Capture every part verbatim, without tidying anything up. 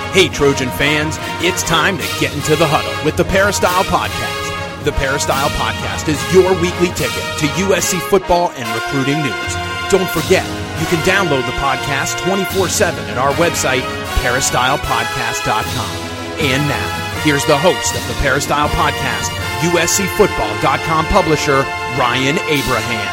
Hey, Trojan fans, it's time to get into the huddle with the Peristyle Podcast. The Peristyle Podcast is your weekly ticket to U S C football and recruiting news. Don't forget, you can download the podcast twenty-four seven at our website, peristyle podcast dot com. And now, here's the host of the Peristyle Podcast, U S C football dot com publisher, Ryan Abraham.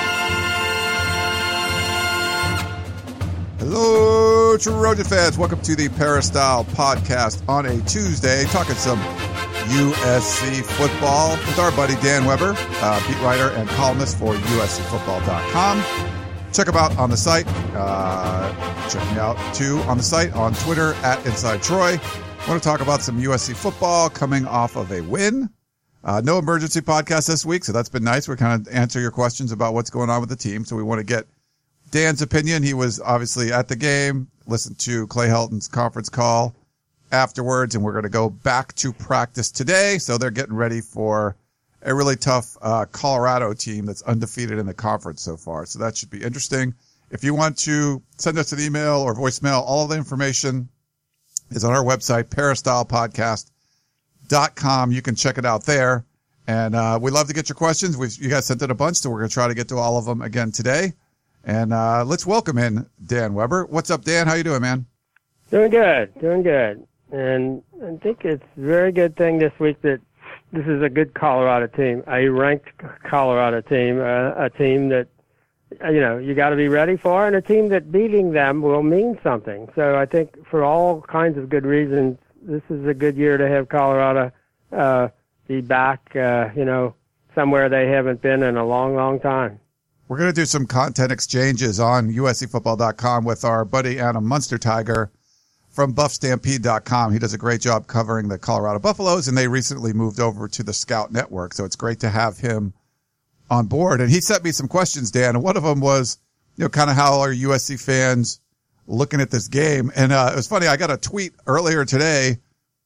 Hello, Trojan fans. Welcome to the Peristyle Podcast on a Tuesday, talking some U S C football with our buddy Dan Weber, uh, beat writer and columnist for U S C football dot com. Check him out on the site. Uh, check me out, too, on the site, on Twitter, at Inside Troy. I want to talk about some U S C football coming off of a win. Uh, no emergency podcast this week, so that's been nice. We're kind of answer your questions about what's going on with the team, so we want to get Dan's opinion. He was obviously at the game, listened to Clay Helton's conference call afterwards, and we're going to go back to practice today. So they're getting ready for a really tough uh, Colorado team that's undefeated in the conference so far. So that should be interesting. If you want to send us an email or voicemail, all of the information is on our website, peristyle podcast dot com. You can check it out there. And uh, we love to get your questions. We've, you guys sent in a bunch, so we're going to try to get to all of them again today. And uh, let's welcome in Dan Weber. What's up, Dan? How you doing, man? Doing good, doing good. And I think it's a very good thing this week that this is a good Colorado team, a ranked Colorado team, uh, a team that, you know, you got to be ready for, and a team that beating them will mean something. So I think for all kinds of good reasons, this is a good year to have Colorado uh, be back, uh, you know, somewhere they haven't been in a long, long time. We're going to do some content exchanges on U S C football dot com with our buddy Adam Munstertiger from buff stampede dot com. He does a great job covering the Colorado Buffaloes, and they recently moved over to the Scout Network, so it's great to have him on board. And he sent me some questions, Dan, and one of them was, you know, kind of how are U S C fans looking at this game? And uh, it was funny, I got a tweet earlier today,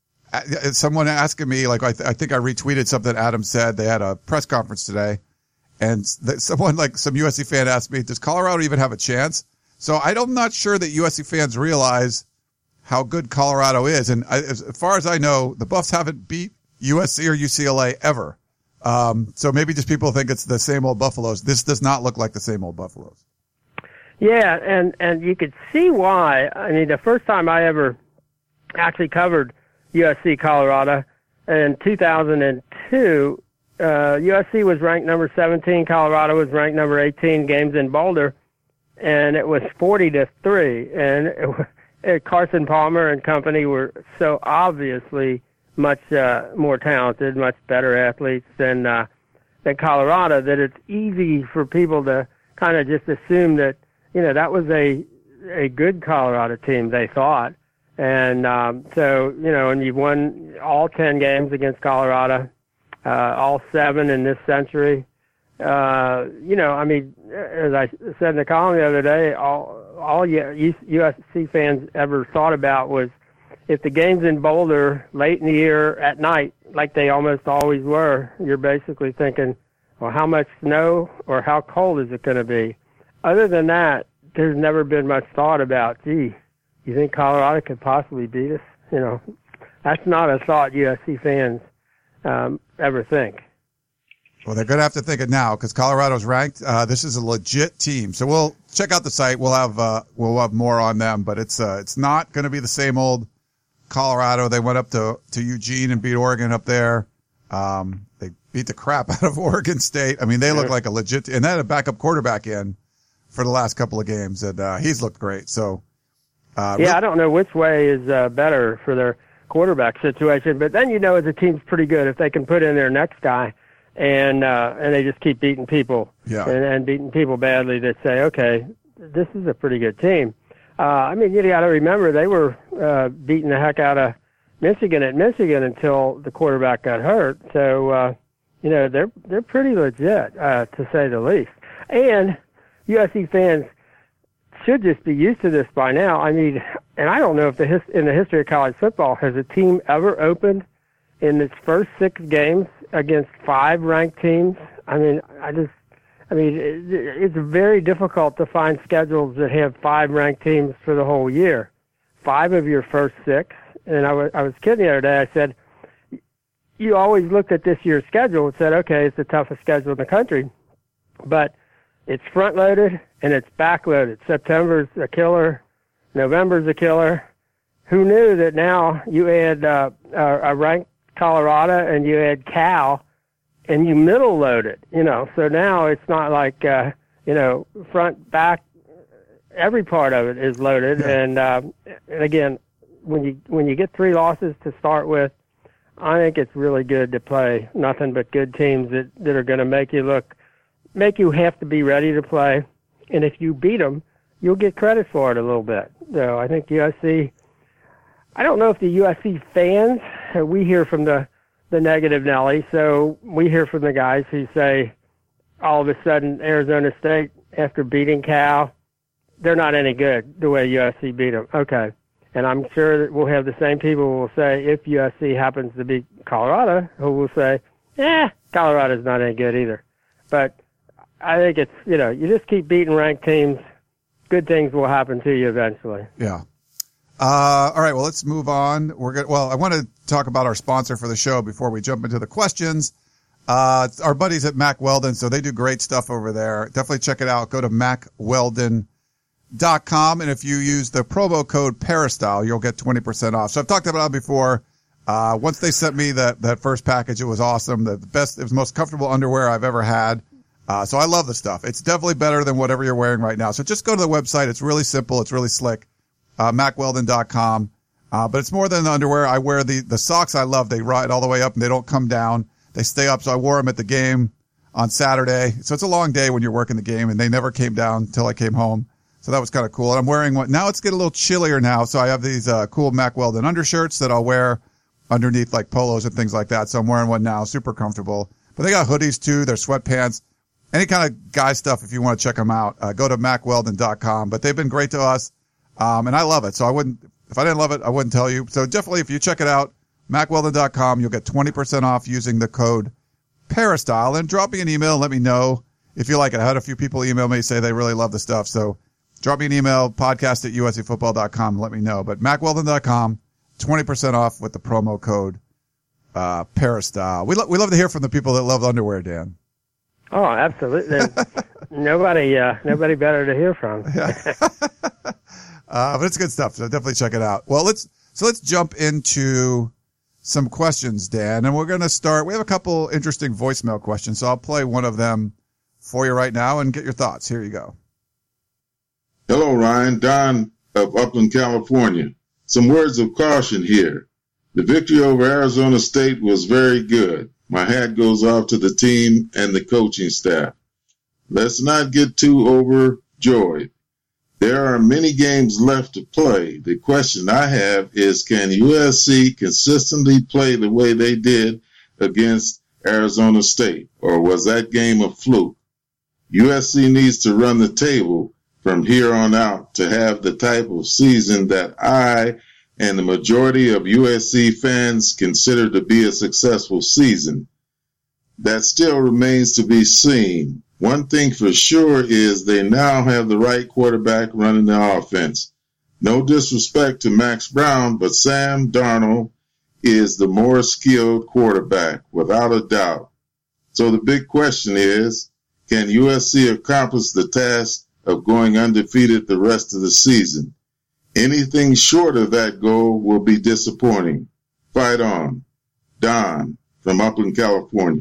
someone asking me, like, I, th- I think I retweeted something Adam said. They had a press conference today. And someone, like some U S C fan asked me, does Colorado even have a chance? So I'm not sure that U S C fans realize how good Colorado is. And I, as far as I know, the Buffs haven't beat U S C or U C L A ever. Um, so maybe just people think it's the same old Buffaloes. This does not look like the same old Buffaloes. Yeah, and, and you could see why. I mean, the first time I ever actually covered U S C Colorado in two thousand two, Uh, U S C was ranked number seventeen. Colorado was ranked number eighteen. Games in Boulder, and it was forty to three. And it, it, Carson Palmer and company were so obviously much uh, more talented, much better athletes than uh, than Colorado that it's easy for people to kind of just assume that, you know, that was a a good Colorado team, they thought. And um, so, you know, and you've won all ten games against Colorado. Uh, all seven in this century. Uh, you know, I mean, as I said in the column the other day, all, all U S C fans ever thought about was if the game's in Boulder late in the year at night, like they almost always were, you're basically thinking, well, how much snow or how cold is it going to be? Other than that, there's never been much thought about, gee, you think Colorado could possibly beat us? You know, that's not a thought U S C fans Um, ever think. Well, they're going to have to think it now because Colorado's ranked. Uh, this is a legit team. So we'll check out the site. We'll have, uh, we'll have more on them, but it's, uh, it's not going to be the same old Colorado. They went up to, to Eugene and beat Oregon up there. Um, they beat the crap out of Oregon State. I mean, they look like a legit, and they had a backup quarterback in for the last couple of games, and, uh, he's looked great. So, uh, yeah, I don't know which way is, uh, better for their quarterback situation, but then you know the team's pretty good if they can put in their next guy and uh and they just keep beating people yeah. and, and beating people badly that say, okay, this is a pretty good team. uh I mean, you got to remember they were uh beating the heck out of Michigan at Michigan until the quarterback got hurt. So uh you know they're they're pretty legit, uh to say the least. And U S C fans should just be used to this by now. I mean, and I don't know if the his, in the history of college football has a team ever opened in its first six games against five ranked teams. I mean, I just, I mean, it, it's very difficult to find schedules that have five ranked teams for the whole year. Five of your first six and I was I was kidding the other day. I said, you always looked at this year's schedule and said, okay, it's the toughest schedule in the country, but it's front loaded and it's back loaded. September's a killer, November's a killer. Who knew that now you add uh, a, a ranked Colorado and you add Cal, and you middle load it, you know. So now it's not like, uh, you know, front, back, every part of it is loaded. Yeah. And, uh, and again, when you when you get three losses to start with, I think it's really good to play nothing but good teams that, that are going to make you look, make you have to be ready to play. And if you beat them, you'll get credit for it a little bit. So I think U S C, I don't know if the U S C fans, we hear from the, the negative Nelly, so we hear from the guys who say all of a sudden Arizona State, after beating Cal, they're not any good the way U S C beat them. Okay. And I'm sure that we'll have the same people who will say, if U S C happens to beat Colorado, who will say, eh, Colorado's not any good either. But I think it's, you know, you just keep beating ranked teams, good things will happen to you eventually. Yeah. Uh, all right. Well, let's move on. We're good. Well, I want to talk about our sponsor for the show before we jump into the questions. Uh, it's our buddies at Mack Weldon. So they do great stuff over there. Definitely check it out. Go to mack weldon dot com. And if you use the promo code Peristyle, you'll get twenty percent off. So I've talked about it before. Uh, once they sent me that, that first package, it was awesome. The best, it was the most comfortable underwear I've ever had. Uh, so I love the stuff. It's definitely better than whatever you're wearing right now. So just go to the website. It's really simple. It's really slick. Uh, mack weldon dot com. Uh, but it's more than the underwear. I wear the, the socks I love. They ride all the way up and they don't come down. They stay up. So I wore them at the game on Saturday. So it's a long day when you're working the game, and they never came down until I came home. So that was kind of cool. And I'm wearing one. Now it's getting a little chillier now. So I have these, uh, cool Mack Weldon undershirts that I'll wear underneath like polos and things like that. So I'm wearing one now. Super comfortable. But they got hoodies too. They're sweatpants. Any kind of guy stuff if you want to check them out. Uh, go to mack weldon dot com. But they've been great to us. Um, and I love it. So I wouldn't, if I didn't love it, I wouldn't tell you. So definitely if you check it out, mack weldon dot com, you'll get twenty percent off using the code Peristyle. And drop me an email and let me know if you like it. I had a few people email me, say they really love the stuff. So drop me an email, podcast at u s c football dot com, and let me know. But mack weldon dot com, twenty percent off with the promo code, uh, Peristyle. We, lo- we love to hear from the people that love underwear, Dan. Oh, absolutely. nobody, uh, nobody better to hear from. Uh, but it's good stuff. So definitely check it out. Well, let's, so let's jump into some questions, Dan. And we're going to start, we have a couple interesting voicemail questions. So I'll play one of them for you right now and get your thoughts. Here you go. Hello, Ryan. Don of Upland, California. Some words of caution here. The victory over Arizona State was very good. My hat goes off to the team and the coaching staff. Let's not get too overjoyed. There are many games left to play. The question I have is, can U S C consistently play the way they did against Arizona State, or was that game a fluke? U S C needs to run the table from here on out to have the type of season that I and the majority of U S C fans consider to be a successful season. That still remains to be seen. One thing for sure is they now have the right quarterback running the offense. No disrespect to Max Brown, but Sam Darnold is the more skilled quarterback, without a doubt. So the big question is, can U S C accomplish the task of going undefeated the rest of the season? Anything short of that goal will be disappointing. Fight on. Don from Upland, California.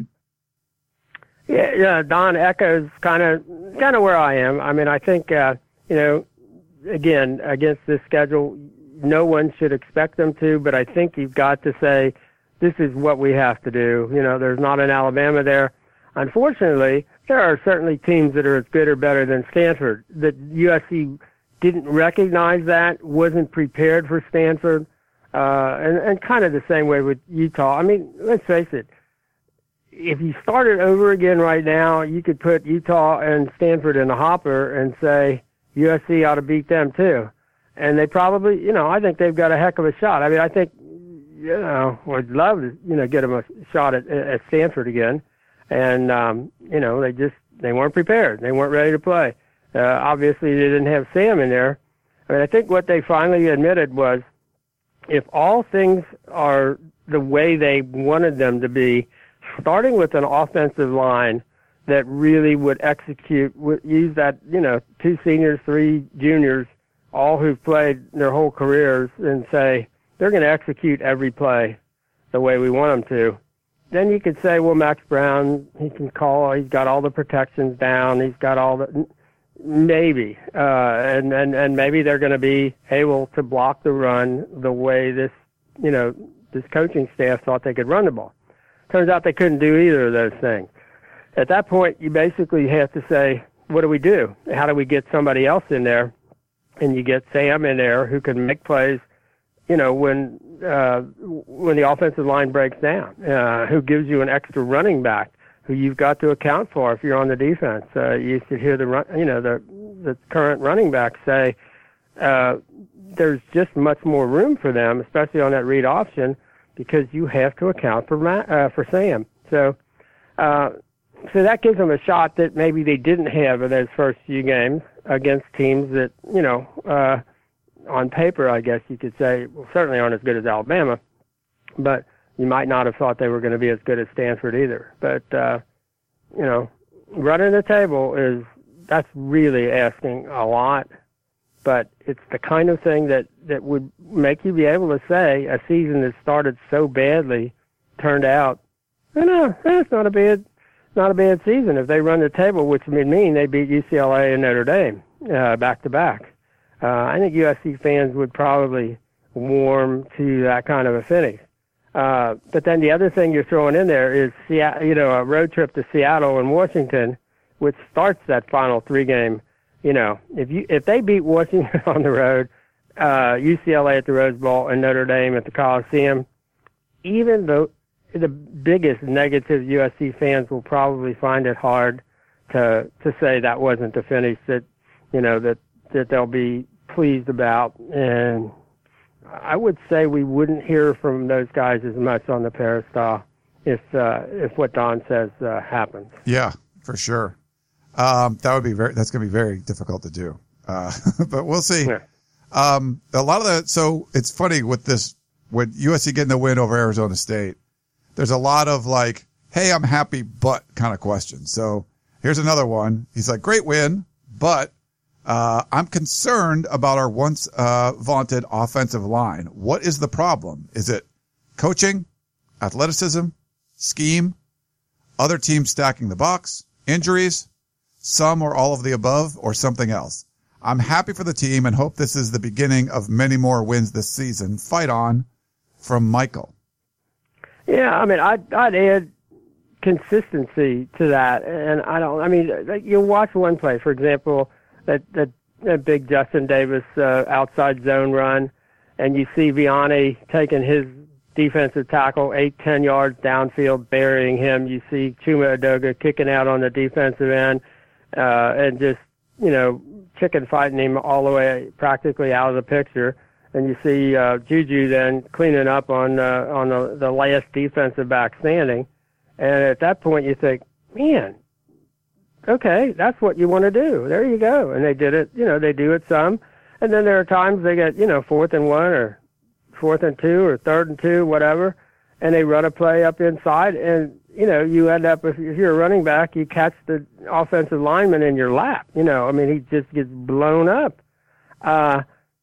Yeah, yeah, Don echoes kind of kind of where I am. I mean, I think, uh, you know, again, against this schedule, no one should expect them to, but I think you've got to say, this is what we have to do. You know, there's not an Alabama there. Unfortunately, there are certainly teams that are as good or better than Stanford. The U S C didn't recognize that, wasn't prepared for Stanford, uh, and, and kind of the same way with Utah. I mean, let's face it. If you started over again right now, you could put Utah and Stanford in a hopper and say U S C ought to beat them too. And they probably, you know, I think they've got a heck of a shot. I mean, I think, you know, I'd love to, you know, get them a shot at, at Stanford again. And, um, you know, they just, they weren't prepared. They weren't ready to play. Uh, obviously they didn't have Sam in there. I mean, I think what they finally admitted was, if all things are the way they wanted them to be, starting with an offensive line that really would execute, would use that, you know, two seniors, three juniors, all who've played their whole careers, and say they're going to execute every play the way we want them to. Then you could say, well, Max Brown, he can call, he's got all the protections down, he's got all the, maybe, uh, and, and, and maybe they're going to be able to block the run the way this, you know, this coaching staff thought they could run the ball. Turns out they couldn't do either of those things. At that point, you basically have to say, what do we do? How do we get somebody else in there? And you get Sam in there who can make plays, you know, when uh, when the offensive line breaks down, uh, who gives you an extra running back who you've got to account for if you're on the defense. Uh, you should hear the run, you know, the the current running back say uh, there's just much more room for them, especially on that read option, because you have to account for Ma- uh, for Sam. So. Uh, So that gives them a shot that maybe they didn't have in those first few games against teams that, you know, uh, on paper, I guess you could say, well, certainly aren't as good as Alabama, but you might not have thought they were going to be as good as Stanford either. But, uh, you know, running the table is, that's really asking a lot, but it's the kind of thing that, that would make you be able to say a season that started so badly turned out, oh, no, that's not a bad not a bad season if they run the table, which would mean they beat U C L A and Notre Dame uh, back to back. Uh, I think U S C fans would probably warm to that kind of a finish. Uh, but then the other thing you're throwing in there is, Seattle, you know, a road trip to Seattle and Washington, which starts that final three game. You know, if you if they beat Washington on the road, uh, U C L A at the Rose Bowl and Notre Dame at the Coliseum, even though the biggest negative U S C fans will probably find it hard to to say that wasn't the finish that, you know, that, that they'll be pleased about. And I would say we wouldn't hear from those guys as much on the Peristyle if uh, if what Don says uh, happens. Yeah, for sure. Um, that would be very. That's going to be very difficult to do. Uh, but we'll see. Yeah. Um, a lot of the. So it's funny with this, with U S C getting the win over Arizona State. There's a lot of like, hey, I'm happy, but kind of questions. So here's another one. He's like, great win, but uh, I'm concerned about our once uh, vaunted offensive line. What is the problem? Is it coaching, athleticism, scheme, other teams stacking the box, injuries, some or all of the above, or something else? I'm happy for the team and hope this is the beginning of many more wins this season. Fight on. From Michael. Yeah, I mean, I'd, I'd add consistency to that. And I don't, I mean, you watch one play, for example, that, that, that big Justin Davis uh, outside zone run, and you see Vianney taking his defensive tackle eight, ten yards downfield, burying him. You see Chuma Edoga kicking out on the defensive end uh, and just, you know, chicken fighting him all the way practically out of the picture. And you see uh, Juju then cleaning up on uh, on the, the last defensive back standing. And at that point you think, man, okay, that's what you want to do. There you go. And they did it, you know, they do it some. And then there are times they get, you know, fourth and one or fourth and two or third and two, whatever, and they run a play up inside. And, you know, you end up, if you're a running back, you catch the offensive lineman in your lap. You know, I mean, he just gets blown up. Uh,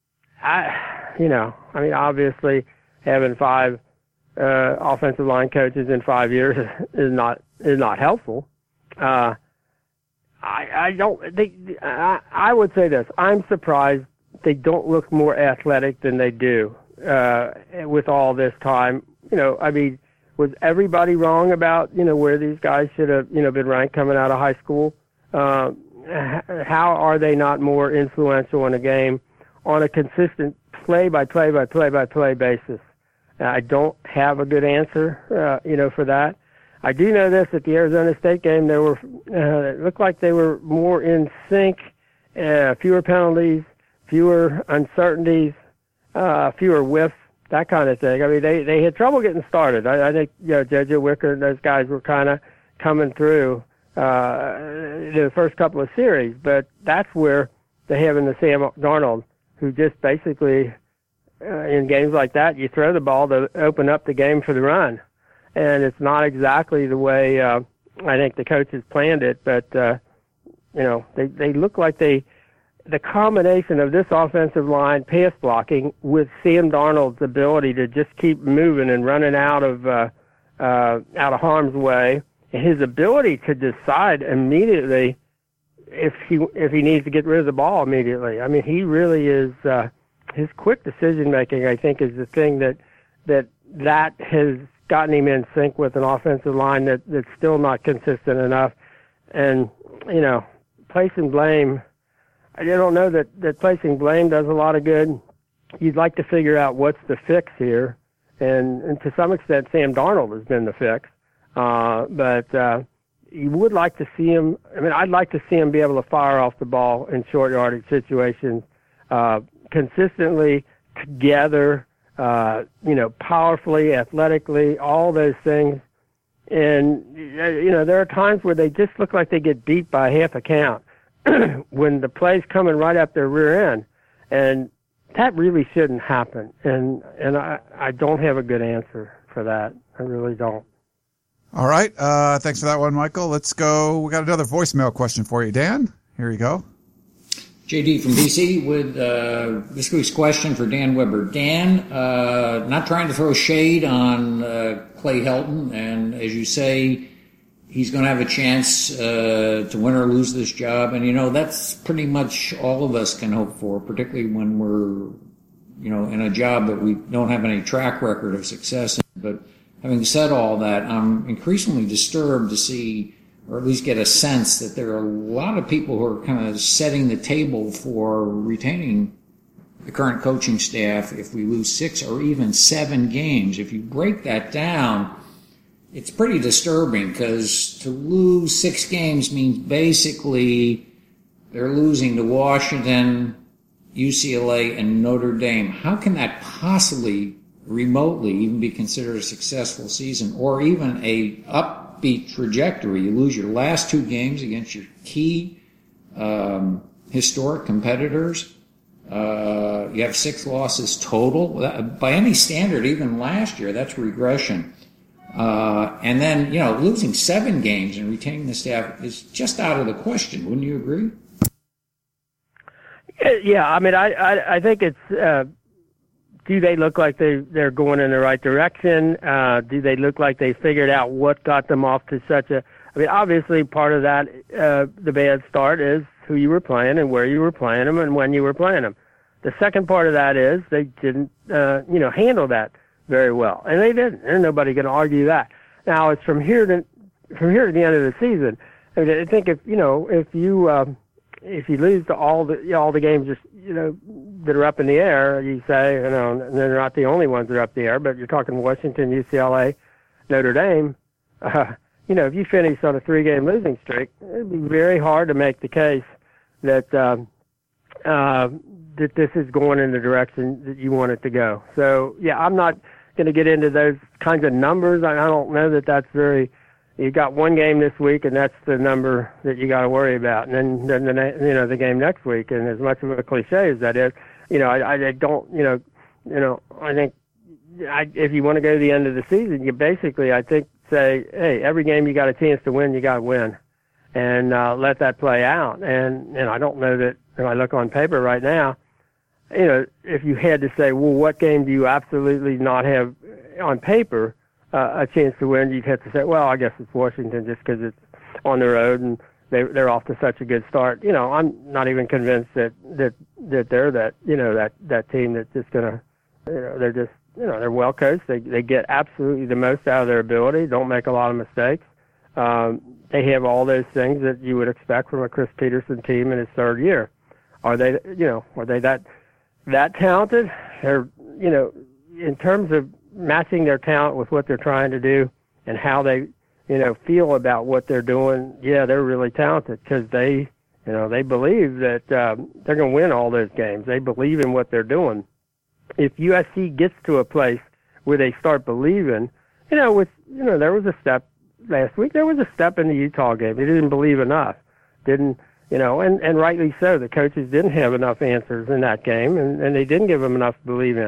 I, you know, I mean, obviously having five uh, offensive line coaches in five years is not is not helpful. Uh, I, I don't. They, I, I would say this: I'm surprised they don't look more athletic than they do uh, with all this time. You know, I mean, was everybody wrong about you know where these guys should have you know been ranked coming out of high school? Uh, how are they not more influential in a game on a consistent play by play by play by play basis? I don't have a good answer, uh, you know, for that. I do know this: at the Arizona State game, there were uh, it looked like they were more in sync, uh, fewer penalties, fewer uncertainties, uh, fewer whiffs, that kind of thing. I mean, they they had trouble getting started. I, I think you know J J Wicker and those guys were kind of coming through uh, the first couple of series, but that's where they have in the Sam Darnold, who just basically uh, in games like that, you throw the ball to open up the game for the run. And it's not exactly the way uh, I think the coaches planned it, but, uh, you know, they, they look like they, the combination of this offensive line pass blocking with Sam Darnold's ability to just keep moving and running out of, uh, uh, out of harm's way, and his ability to decide immediately if he, if he needs to get rid of the ball immediately. I mean, he really is, uh, his quick decision making, I think, is the thing that, that, that has gotten him in sync with an offensive line that, that's still not consistent enough. And, you know, placing blame, I don't know that, that placing blame does a lot of good. You'd like to figure out what's the fix here. And, and to some extent, Sam Darnold has been the fix. Uh, but, uh, you would like to see him, I mean, I'd like to see him be able to fire off the ball in short yardage situations, uh, consistently, together, Uh, you know, powerfully, athletically, all those things. And, you know, there are times where they just look like they get beat by half a count when the play's coming right up their rear end. And that really shouldn't happen. And, and I, I don't have a good answer for that. I really don't. All right. Uh, thanks for that one, Michael. Let's go. We got another voicemail question for you, Dan. Here you go. J D from D C with uh, this week's question for Dan Weber. Dan, uh, not trying to throw shade on uh, Clay Helton, and as you say, he's going to have a chance uh, to win or lose this job, and you know that's pretty much all of us can hope for, particularly when we're, you know, in a job that we don't have any track record of success in. But having said all that, I'm increasingly disturbed to see, or at least get a sense that there are a lot of people who are kind of setting the table for retaining the current coaching staff if we lose six or even seven games. If you break that down, it's pretty disturbing, because to lose six games means basically they're losing to Washington, U C L A, and Notre Dame. How can that possibly remotely even be considered a successful season, or even a upbeat trajectory? You lose your last two games against your key um, historic competitors. Uh, you have six losses total. By any standard, even last year, that's regression. Uh, and then, you know, losing seven games and retaining the staff is just out of the question. Wouldn't you agree? Yeah, I mean, I, I, I think it's, uh, do they look like they, they're going in the right direction? Uh, do they look like they figured out what got them off to such a, I mean, obviously part of that, uh, the bad start is who you were playing and where you were playing them and when you were playing them. The second part of that is they didn't, uh, you know, handle that very well. And they didn't. There's nobody going to argue that. Now, it's from here to, from here to the end of the season. I mean, I think if, you know, if you, um, if you lose to all the, you know, all the games just, you know, that are up in the air, you say, you know, and they're not the only ones that are up in the air, but you're talking Washington, U C L A, Notre Dame, uh, you know, if you finish on a three-game losing streak, it'd be very hard to make the case that, um, uh, that this is going in the direction that you want it to go. So, yeah, I'm not going to get into those kinds of numbers. I, I don't know that that's very, you got one game this week, and that's the number that you got to worry about. And then, then the, you know, the game next week, and as much of a cliche as that is, you know, I, I don't, you know, you know, I think I, if you want to go to the end of the season, you basically, I think, say, hey, every game you got a chance to win, you got to win, and uh, let that play out. And and I don't know that, if I look on paper right now, you know, if you had to say, well, what game do you absolutely not have on paper uh, a chance to win, you'd have to say, well, I guess it's Washington just because it's on the road and they, they're off to such a good start. You know, I'm not even convinced that, that, that they're that, you know, that, that team that's just going to, you know, they're just, you know, they're well coached. They, they get absolutely the most out of their ability, don't make a lot of mistakes. Um, they have all those things that you would expect from a Chris Peterson team in his third year. Are they, you know, are they that, that talented? They're, you know, in terms of matching their talent with what they're trying to do and how they, you know, feel about what they're doing, yeah, they're really talented because they, you know, they believe that um, they're going to win all those games. They believe in what they're doing. If U S C gets to a place where they start believing, you know, with, you know, there was a step last week, there was a step in the Utah game. They didn't believe enough. Didn't, you know, and, and rightly so. The coaches didn't have enough answers in that game, and, and they didn't give them enough to believe in.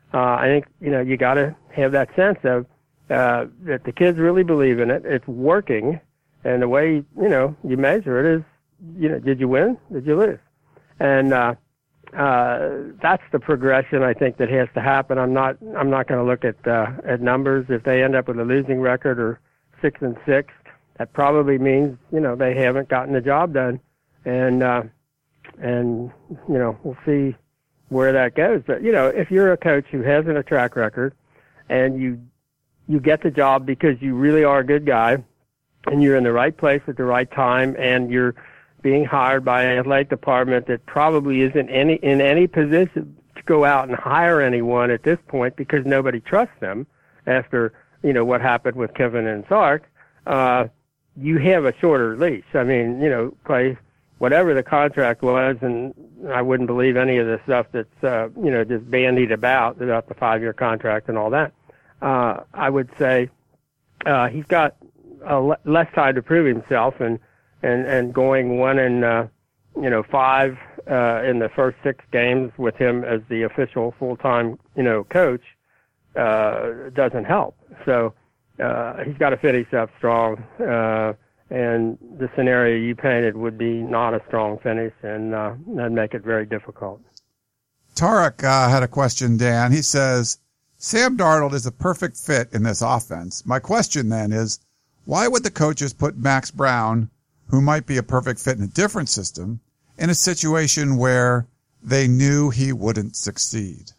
uh, I think, you know, you got to have that sense of uh, that the kids really believe in it. It's working. And the way, you know, you measure it is, you know, did you win? Did you lose? And uh, uh, that's the progression I think that has to happen. I'm not I'm not going to look at uh, at numbers. If they end up with a losing record or six and six, that probably means, you know, they haven't gotten the job done. And uh, and you know, we'll see where that goes. But you know, if you're a coach who hasn't a track record and you you get the job because you really are a good guy and you're in the right place at the right time and you're being hired by an athletic department that probably isn't any in any position to go out and hire anyone at this point because nobody trusts them after, you know, what happened with Kevin and Sark, uh, you have a shorter leash. I mean, you know, Clay, whatever the contract was, and I wouldn't believe any of the stuff that's, uh, you know, just bandied about, about the five-year contract and all that. Uh, I would say uh, he's got uh, le- less time to prove himself, and and, and going one and, uh, you know, five uh, in the first six games with him as the official full-time, you know, coach uh, doesn't help. So uh, he's got to fit himself strong, uh, and the scenario you painted would be not a strong finish, and uh, that'd make it very difficult. Tarek uh, had a question, Dan. He says, Sam Darnold is a perfect fit in this offense. My question then is, why would the coaches put Max Brown, who might be a perfect fit in a different system, in a situation where they knew he wouldn't succeed?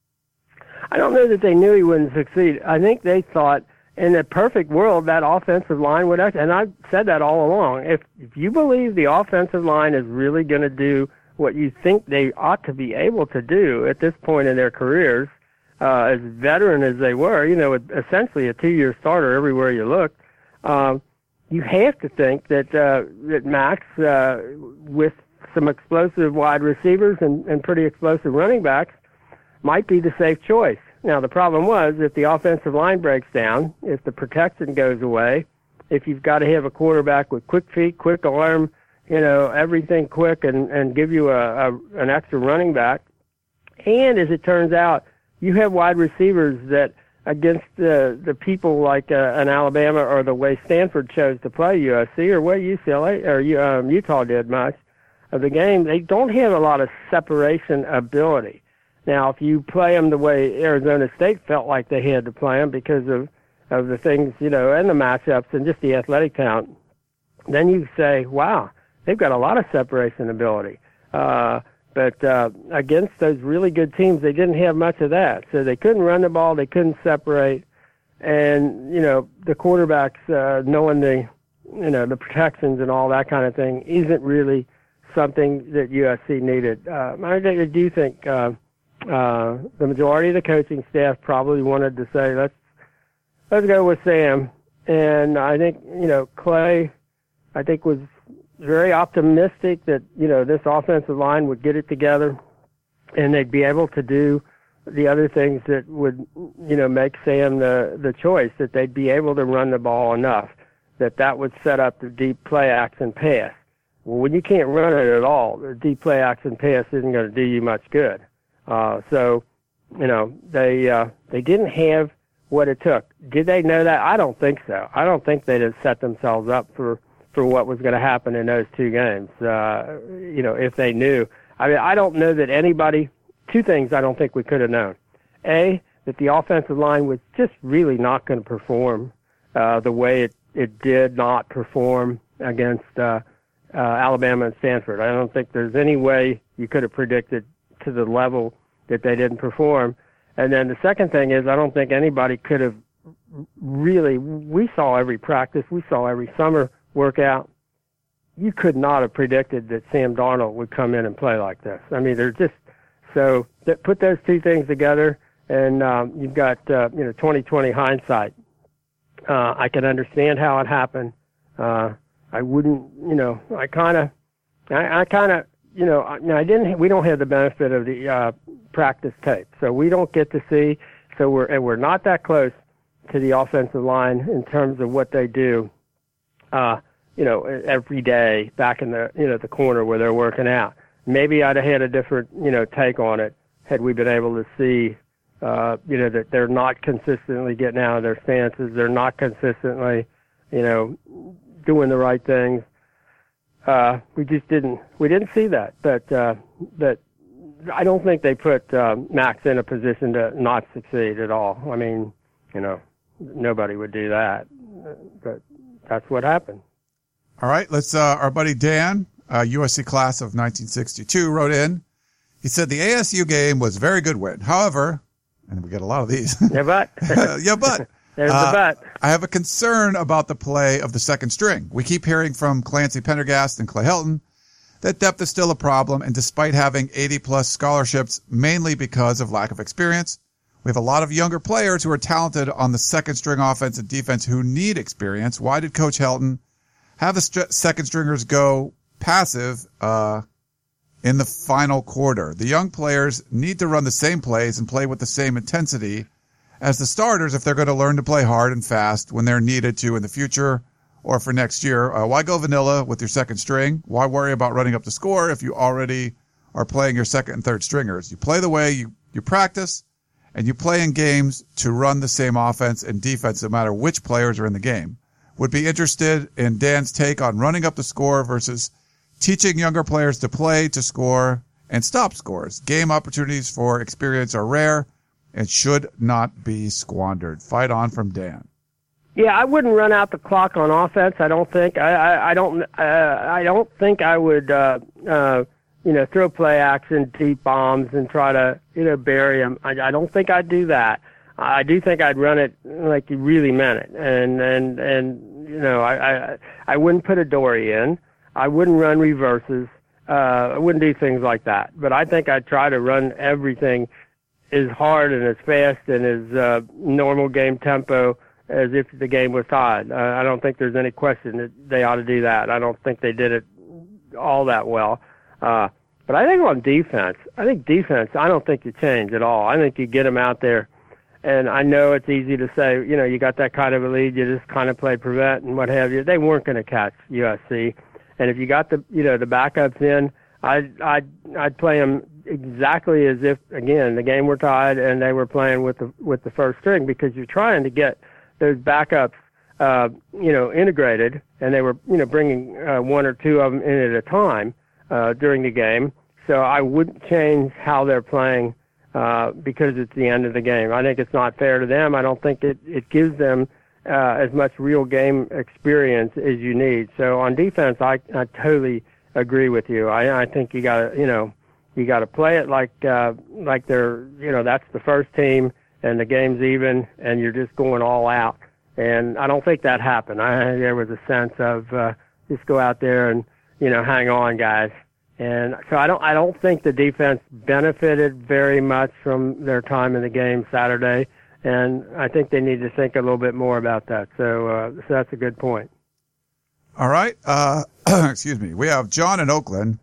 I don't know that they knew he wouldn't succeed. I think they thought in a perfect world that offensive line would act, and I've said that all along. If if you believe the offensive line is really going to do what you think they ought to be able to do at this point in their careers, uh, as veteran as they were, you know, essentially a two-year starter everywhere you look, um, you have to think that uh, that Max, uh, with some explosive wide receivers and, and pretty explosive running backs, might be the safe choice. Now, the problem was if the offensive line breaks down, if the protection goes away, if you've got to have a quarterback with quick feet, quick arm, you know, everything quick and, and give you a, a an extra running back. And as it turns out, you have wide receivers that against the, the people like uh, an Alabama or the way Stanford chose to play U S C or way U C L A or um, Utah did much of the game, they don't have a lot of separation ability. Now, if you play them the way Arizona State felt like they had to play them because of, of the things, you know, and the matchups and just the athletic talent, then you say, wow, they've got a lot of separation ability. Uh, but uh, against those really good teams, they didn't have much of that. So they couldn't run the ball, they couldn't separate. And, you know, the quarterbacks, uh, knowing the, you know, the protections and all that kind of thing isn't really something that U S C needed. Uh, I do think uh, uh, the majority of the coaching staff probably wanted to say, let's let's go with Sam. And I think, you know, Clay, I think was very optimistic that, you know, this offensive line would get it together and they'd be able to do the other things that would, you know, make Sam the, the choice, that they'd be able to run the ball enough, that that would set up the deep play action pass. Well, when you can't run it at all, the deep play action pass isn't going to do you much good. Uh, so, you know, they, uh, they didn't have what it took. Did they know that? I don't think so. I don't think they'd have set themselves up for, for what was going to happen in those two games, uh, you know, if they knew. I mean, I don't know that anybody, two things I don't think we could have known. A, that the offensive line was just really not going to perform uh, the way it, it did not perform against uh, uh, Alabama and Stanford. I don't think there's any way you could have predicted to the level that they didn't perform. And then the second thing is I don't think anybody could have really, we saw every practice, we saw every summer workout. You could not have predicted that Sam Darnold would come in and play like this. I mean, they're just, so that, put those two things together and um, you've got, uh, you know, twenty twenty hindsight. Uh, I can understand how it happened. Uh, I wouldn't, you know, I kind of, I, I kind of, you know, I, I didn't, we don't have the benefit of the uh, practice tape, so we don't get to see, so we're, and we're not that close to the offensive line in terms of what they do, uh, you know, every day back in the, you know, the corner where they're working out. Maybe I'd have had a different, you know, take on it had we been able to see Uh, you know, that they're not consistently getting out of their stances. They're not consistently, you know, doing the right things. Uh, we just didn't, we didn't see that. But, uh, but I don't think they put uh, Max in a position to not succeed at all. I mean, you know, nobody would do that. But that's what happened. All right, let's, uh, our buddy Dan, uh, U S C class of nineteen sixty-two, wrote in. He said the A S U game was a very good win. However, and we get a lot of these. Yeah, but. yeah, but. There's uh, the but. I have a concern about the play of the second string. We keep hearing from Clancy Pendergast and Clay Helton that depth is still a problem, and despite having eighty-plus scholarships, mainly because of lack of experience, we have a lot of younger players who are talented on the second string offense and defense who need experience. Why did Coach Helton have the st- second stringers go passive uh in the final quarter? The young players need to run the same plays and play with the same intensity as the starters if they're going to learn to play hard and fast when they're needed to in the future or for next year. Uh, why go vanilla with your second string? Why worry about running up the score if you already are playing your second and third stringers? You play the way you, you practice, and you play in games to run the same offense and defense no matter which players are in the game. Would be interested in Dan's take on running up the score versus teaching younger players to play, to score, and stop scores. Game opportunities for experience are rare and should not be squandered. Fight on from Dan. Yeah, I wouldn't run out the clock on offense. I don't think. I, I, I don't. Uh, I don't think I would. Uh, uh, you know, throw play action, deep bombs, and try to you know bury them. I, I don't think I'd do that. I do think I'd run it like you really meant it, and and and you know, I I, I wouldn't put a Dory in. I wouldn't run reverses. Uh, I wouldn't do things like that. But I think I'd try to run everything as hard and as fast and as uh, normal game tempo as if the game was tied. Uh, I don't think there's any question that they ought to do that. I don't think they did it all that well. Uh, but I think on defense, I think defense, I don't think you change at all. I think you get them out there. And I know it's easy to say, you know, you got that kind of a lead, you just kind of play prevent and what have you. They weren't going to catch U S C. And if you got the, you know, the backups in, I'd, I'd, I'd play them exactly as if, again, the game were tied and they were playing with the, with the first string, because you're trying to get those backups, uh, you know, integrated, and they were, you know, bringing uh, one or two of them in at a time uh, during the game. So I wouldn't change how they're playing uh, because it's the end of the game. I think it's not fair to them. I don't think it, it gives them uh, as much real game experience as you need. So on defense, I, I totally agree with you. I, I think you got to, you know, you got to play it like uh, like they're, you know, that's the first team and the game's even and you're just going all out. And I don't think that happened. I there was a sense of uh, just go out there and, you know, hang on, guys. And so I don't I don't think the defense benefited very much from their time in the game Saturday. And I think they need to think a little bit more about that. So, uh, so that's a good point. All right. Uh, excuse me. We have John in Oakland.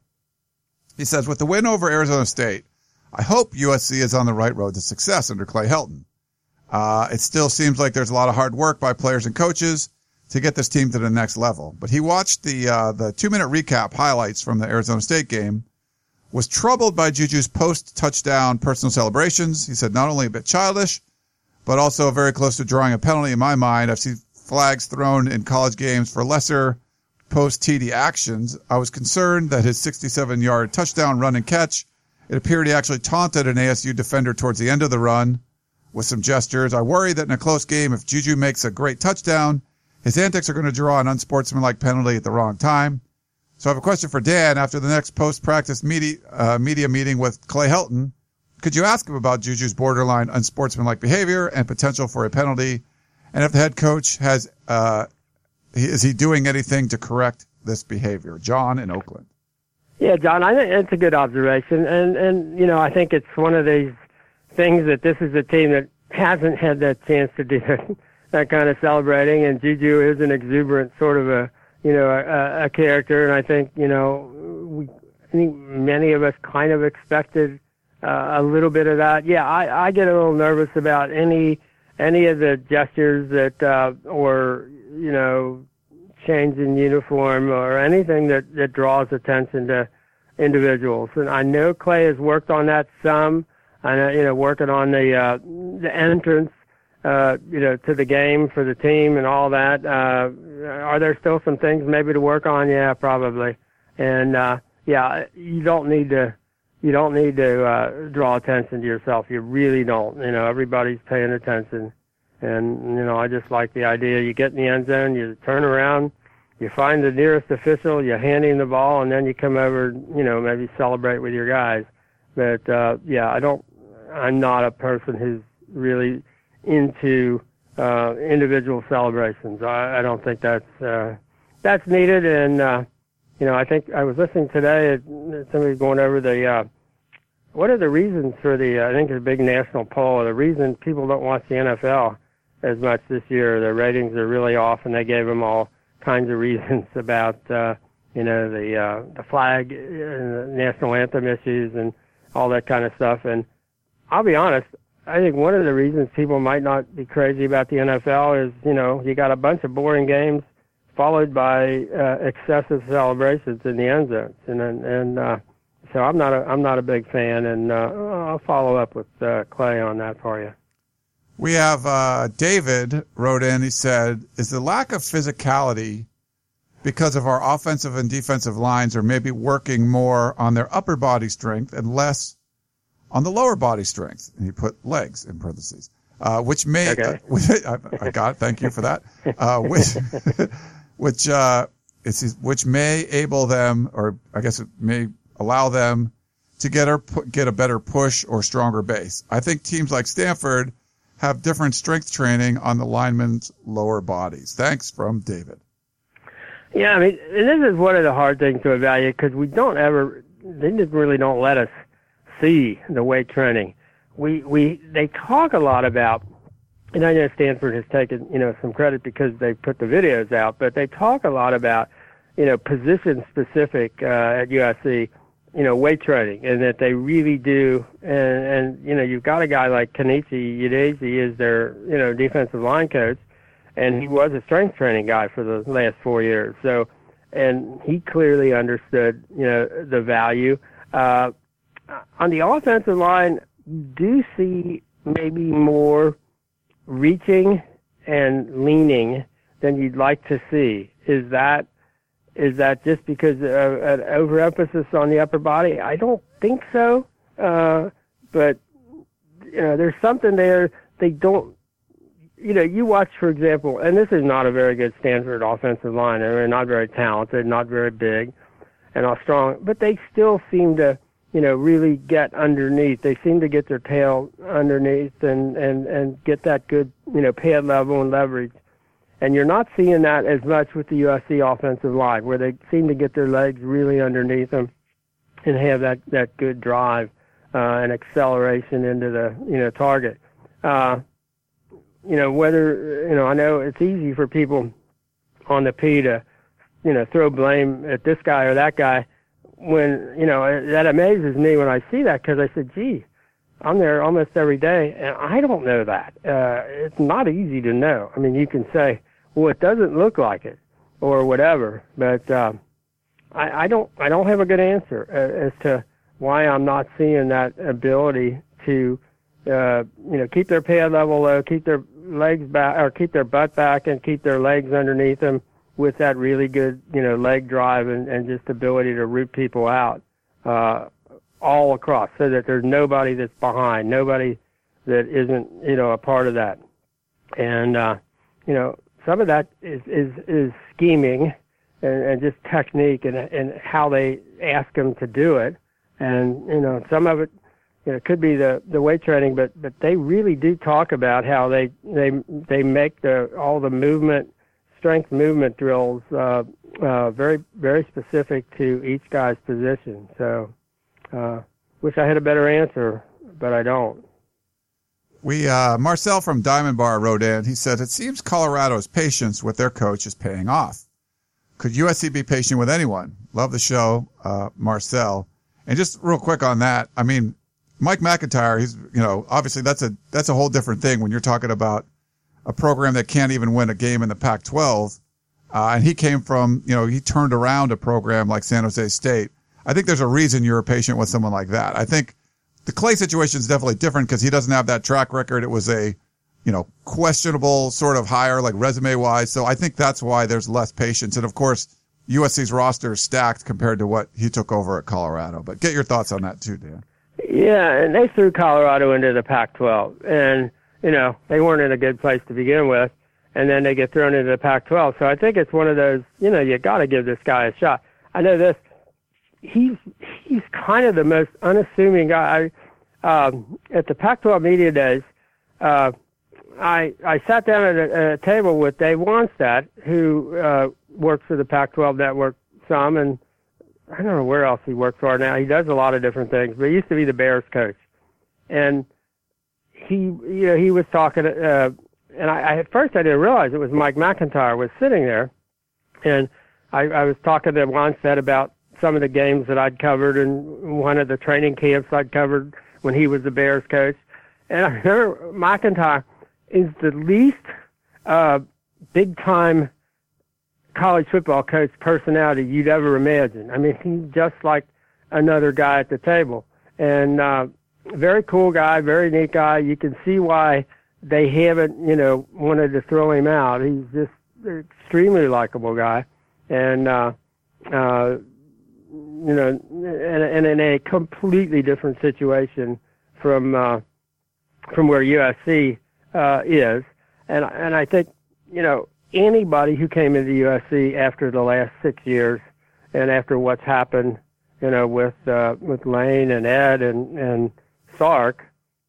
He says, with the win over Arizona State, I hope U S C is on the right road to success under Clay Helton. Uh, it still seems like there's a lot of hard work by players and coaches to get this team to the next level. But he watched the, uh, the two minute recap highlights from the Arizona State game, was troubled by Juju's post touchdown personal celebrations. He said, not only a bit childish, but also very close to drawing a penalty in my mind. I've seen flags thrown in college games for lesser post-T D actions. I was concerned that his sixty-seven yard touchdown run and catch, it appeared he actually taunted an A S U defender towards the end of the run with some gestures. I worry that in a close game, if Juju makes a great touchdown, his antics are going to draw an unsportsmanlike penalty at the wrong time. So I have a question for Dan. After the next post-practice media, uh, media meeting with Clay Helton, could you ask him about Juju's borderline unsportsmanlike behavior and potential for a penalty? And if the head coach has, uh, is he doing anything to correct this behavior? John in Oakland. Yeah, John, I think it's a good observation. And, and, you know, I think it's one of these things that this is a team that hasn't had that chance to do that, that kind of celebrating. And Juju is an exuberant sort of a, you know, a, a character. And I think, you know, we, I think many of us kind of expected uh, a little bit of that. Yeah, I, I get a little nervous about any, any of the gestures that, uh, or, you know, change in uniform or anything that, that draws attention to individuals. And I know Clay has worked on that some. I know, you know, working on the uh, the entrance, uh, you know, to the game for the team and all that. Uh, are there still some things maybe to work on? Yeah, probably. And uh, yeah, you don't need to you don't need to uh, draw attention to yourself. You really don't. You know, everybody's paying attention. And, you know, I just like the idea. You get in the end zone, you turn around, you find the nearest official, you hand him the ball, and then you come over, you know, maybe celebrate with your guys. But, uh, yeah, I don't, I'm not a person who's really into uh, individual celebrations. I, I don't think that's, uh, that's needed. And, uh, you know, I think I was listening today, somebody going over the, uh, what are the reasons for the, I think it's a big national poll, the reason people don't watch the N F L as much this year. The ratings are really off, and they gave them all kinds of reasons about, uh, you know, the uh, the flag, and the national anthem issues, and all that kind of stuff. And I'll be honest, I think one of the reasons people might not be crazy about the N F L is, you know, you got a bunch of boring games followed by uh, excessive celebrations in the end zones, and and uh, so I'm not a I'm not a big fan, and uh, I'll follow up with uh, Clay on that for you. We have uh, David wrote in. He said, "Is the lack of physicality because of our offensive and defensive lines, or maybe working more on their upper body strength and less on the lower body strength?" And he put legs in parentheses, uh, which may okay. uh, I, I got it. Thank you for that. Uh, which which uh, it's which may able them, or I guess it may allow them to get a get a better push or stronger base. I think teams like Stanford have different strength training on the linemen's lower bodies. Thanks, from David. Yeah, I mean, this is one of the hard things to evaluate, because we don't ever, they just really don't let us see the weight training. We, we, they talk a lot about, and I know Stanford has taken, you know, some credit because they put the videos out, but they talk a lot about, you know, position specific, uh, at U S C, you know, weight training, and that they really do. And, and, you know, you've got a guy like Kenichi Udeze is their, you know, defensive line coach, and he was a strength training guy for the last four years. So, and he clearly understood, you know, the value. Uh, on the offensive line, you do see maybe more reaching and leaning than you'd like to see. Is that, Is that just because of an overemphasis on the upper body? I don't think so. Uh, but, you know, there's something there. They don't, you know, you watch, for example, and this is not a very good Stanford offensive line. They're not very talented, not very big, and not strong, but they still seem to, you know, really get underneath. They seem to get their tail underneath and, and, and get that good, you know, pad level and leverage. And you're not seeing that as much with the U S C offensive line, where they seem to get their legs really underneath them and have that, that good drive uh, and acceleration into the, you know, target. Uh, you know, whether, you know, I know it's easy for people on the P to, you know, throw blame at this guy or that guy when, you know, that amazes me when I see that, because I said, gee, I'm there almost every day, and I don't know that. Uh, it's not easy to know. I mean, you can say, well, it doesn't look like it, or whatever. But uh, I, I don't, I don't have a good answer as to why I'm not seeing that ability to, uh, you know, keep their pad level low, keep their legs back, or keep their butt back, and keep their legs underneath them with that really good, you know, leg drive and, and just ability to root people out uh, all across, so that there's nobody that's behind, nobody that isn't, you know, a part of that. And uh, you know. Some of that is, is, is scheming and, and just technique and, and how they ask them to do it. And, you know, some of it, you know, could be the, the weight training, but, but they really do talk about how they, they, they make the, all the movement, strength movement drills, uh, uh, very, very specific to each guy's position. So, uh, wish I had a better answer, but I don't. We, uh, Marcel from Diamond Bar wrote in. He said, it seems Colorado's patience with their coach is paying off. Could U S C be patient with anyone? Love the show, uh, Marcel. And just real quick on that, I mean, Mike McIntyre, he's, you know, obviously that's a, that's a whole different thing when you're talking about a program that can't even win a game in the Pac twelve. Uh, and he came from, you know, he turned around a program like San Jose State. I think there's a reason you're patient with someone like that. I think the Clay situation is definitely different because he doesn't have that track record. It was a, you know, questionable sort of hire, like resume-wise. So I think that's why there's less patience. And, of course, U S C's roster is stacked compared to what he took over at Colorado. But get your thoughts on that too, Dan. Yeah, and they threw Colorado into the Pac twelve. And, you know, they weren't in a good place to begin with. And then they get thrown into the Pac twelve. So I think it's one of those, you know, you got to give this guy a shot. I know this. He's he's kind of the most unassuming guy. I, um, at the Pac twelve media days, uh, I I sat down at a, at a table with Dave Wannstedt, who uh, works for the Pac twelve network some, and I don't know where else he works for now. He does a lot of different things, but he used to be the Bears coach. And he, you know, he was talking, uh, and I, I at first I didn't realize it was Mike McIntyre was sitting there, and I, I was talking to Wannstedt about some of the games that I'd covered and one of the training camps I'd covered when he was the Bears coach. And I remember McIntyre is the least uh, big-time college football coach personality you'd ever imagine. I mean, he's just like another guy at the table. And uh, very cool guy, very neat guy. You can see why they haven't, you know, wanted to throw him out. He's just an extremely likable guy. And, uh, uh, you know, and, and in a completely different situation from uh, from where U S C uh, is. And and I think, you know, anybody who came into U S C after the last six years and after what's happened, you know, with uh, with Lane and Ed and, and Sark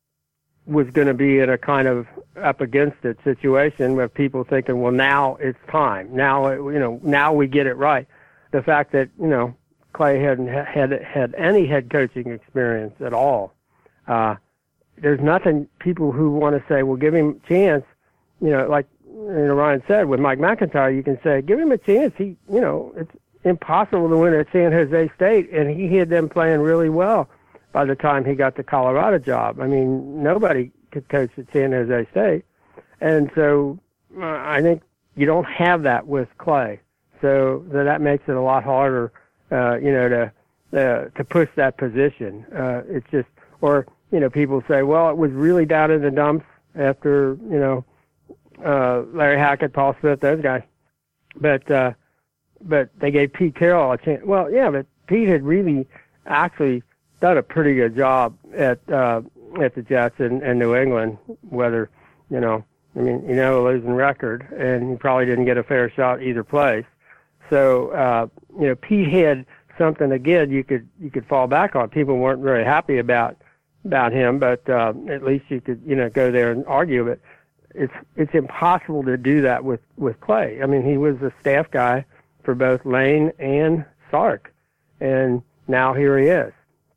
was going to be in a kind of up against it situation with people thinking, well, now it's time. Now, you know, now we get it right. The fact that, you know, Clay hadn't had had any head coaching experience at all. Uh, there's nothing people who want to say, well, give him a chance. You know, like you know, Ryan said with Mike McIntyre, you can say, give him a chance. He, you know, it's impossible to win at San Jose State, and he had them playing really well by the time he got the Colorado job. I mean, nobody could coach at San Jose State. And so uh, I think you don't have that with Clay. So, so that makes it a lot harder, uh, you know, to uh, to push that position. Uh, it's just, or, you know, people say, well, it was really down in the dumps after, you know, uh, Larry Hackett, Paul Smith, those guys. But, uh, but they gave Pete Carroll a chance. Well, yeah, but Pete had really actually done a pretty good job at uh, at the Jets and, and New England, whether, you know, I mean, you know, a losing record, and he probably didn't get a fair shot either place. So, uh, you know, Pete had something, again, you could you could fall back on. People weren't very happy about about him, but uh, at least you could, you know, go there and argue it. It's it's impossible to do that with, with Clay. I mean, he was a staff guy for both Lane and Sark, and now here he is.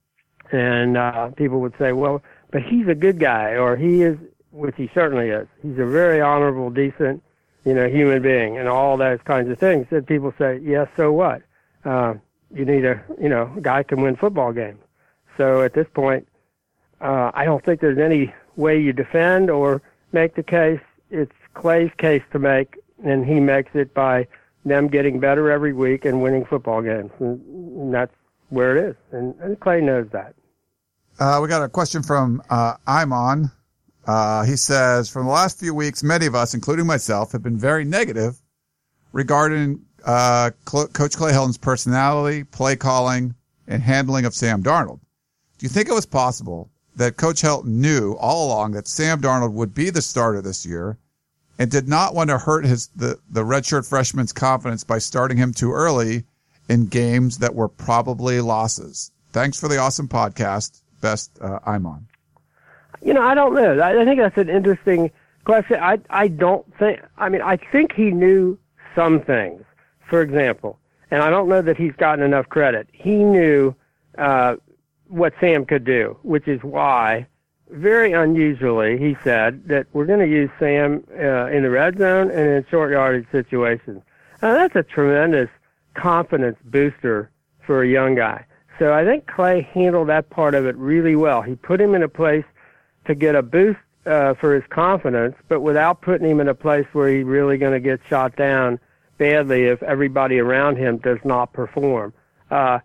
And uh, people would say, well, but he's a good guy, or he is, which he certainly is. He's a very honorable, decent, you know, human being, and all those kinds of things. And people say, yes, so what? Uh, you need a, you know, a guy can win football games. So at this point, uh, I don't think there's any way you defend or make the case. It's Clay's case to make, and he makes it by them getting better every week and winning football games. And, and that's where it is. And, and Clay knows that. Uh, we got a question from uh, Imon. Uh, he says, from the last few weeks, many of us, including myself, have been very negative regarding uh, Cl- Coach Clay Helton's personality, play calling, and handling of Sam Darnold. Do you think it was possible that Coach Helton knew all along that Sam Darnold would be the starter this year and did not want to hurt his the, the redshirt freshman's confidence by starting him too early in games that were probably losses? Thanks for the awesome podcast. Best, uh, Imon. You know, I don't know. I, I think that's an interesting question. I, I don't think, I mean, I think he knew some things, for example, and I don't know that he's gotten enough credit. He knew uh, what Sam could do, which is why, very unusually, he said that we're going to use Sam uh, in the red zone and in short yardage situations. Now, that's a tremendous confidence booster for a young guy. So I think Clay handled that part of it really well. He put him in a place to get a boost uh, for his confidence, but without putting him in a place where he's really going to get shot down badly if everybody around him does not perform. Uh,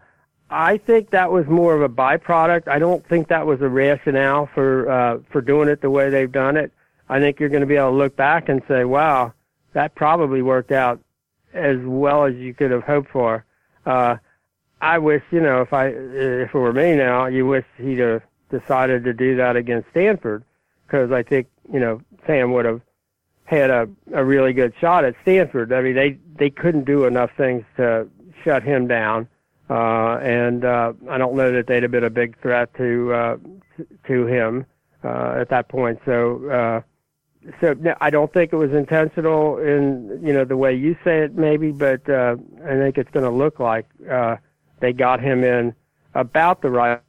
I think that was more of a byproduct. I don't think that was a rationale for uh, for doing it the way they've done it. I think you're going to be able to look back and say, wow, that probably worked out as well as you could have hoped for. Uh, I wish, you know, if I if it were me now, you wish he'd have decided to do that against Stanford, because I think, you know, Sam would have had a, a really good shot at Stanford. I mean, they, they couldn't do enough things to shut him down. Uh, and, uh, I don't know that they'd have been a big threat to, uh, to him, uh, at that point. So, uh, so I don't think it was intentional in, you know, the way you say it maybe, but, uh, I think it's going to look like, uh, they got him in about the right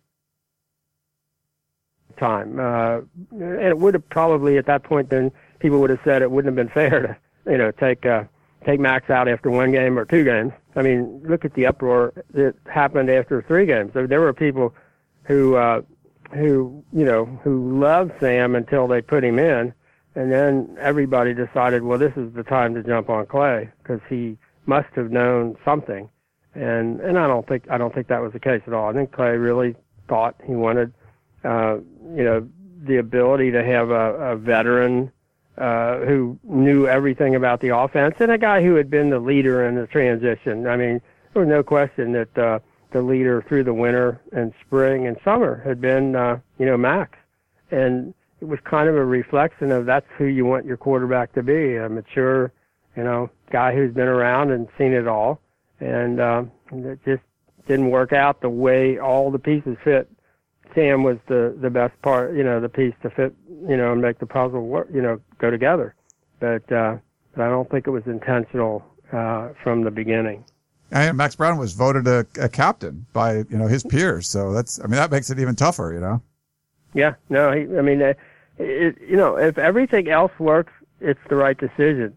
time. Uh, and it would have probably at that point then people would have said it wouldn't have been fair to, you know, take, uh, take Max out after one game or two games. I mean, look at the uproar that happened after three games. So there were people who, uh, who, you know, who loved Sam until they put him in. And then everybody decided, well, this is the time to jump on Clay because he must have known something. And, and I don't think, I don't think that was the case at all. I think Clay really thought he wanted, uh, you know, the ability to have a, a veteran, uh, who knew everything about the offense and a guy who had been the leader in the transition. I mean, there was no question that, uh, the leader through the winter and spring and summer had been, uh, you know, Max. And it was kind of a reflection of that's who you want your quarterback to be, a mature, you know, guy who's been around and seen it all. And, um, it just didn't work out the way all the pieces fit. Sam was the, the best part, you know, the piece to fit, you know, and make the puzzle work, you know, go together. But, uh, but I don't think it was intentional, uh, from the beginning. And Max Brown was voted a, a captain by, you know, his peers. So that's, I mean, that makes it even tougher, you know? Yeah. No, he, I mean, uh, it, you know, if everything else works, it's the right decision.